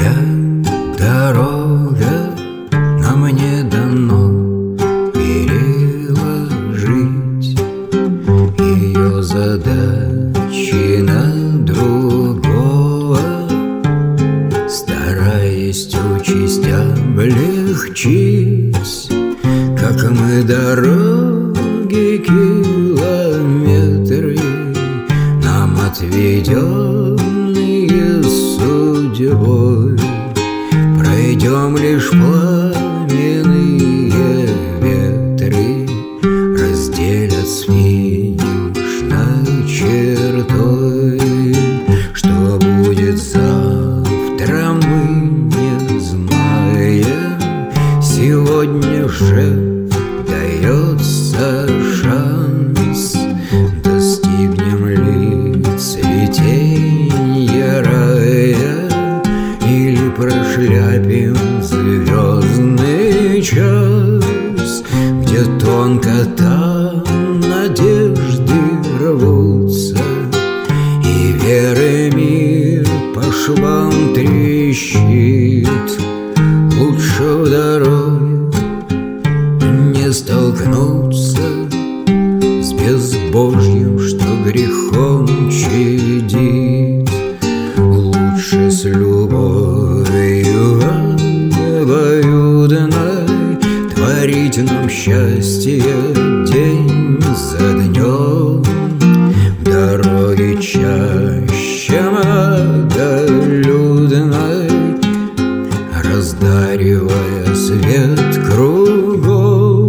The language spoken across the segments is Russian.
Моя дорога, нам не дано переложить ее задачи на другого, стараясь участь облегчить, как мы дороги километры нам отведенные судьбой. Пройдем лишь пламенные ветры, разделят с финишной чертой. Что будет завтра, мы не знаем. Сегодня же дается шанс. Достигнем ли цветения рая или прошляпим звездный час, где тонко там надежды рвутся, и веры мир по швам трещит. Лучше в дороге не столкнуться с безбожьем, что грехом чадит. Лучше с любовью обоюдной творить нам счастье день за днем. В дороге чаще многолюдной, раздаривая свет кругом.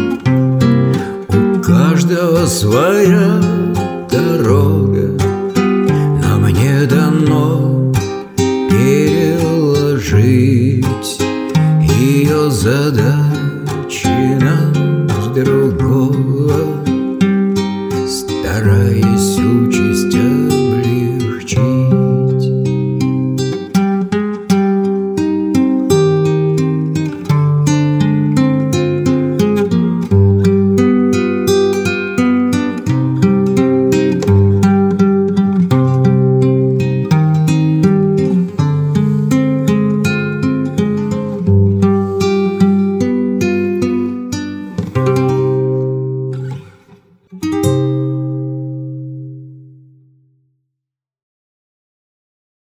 У каждого своя дорога, нам не дано переложить ее задачи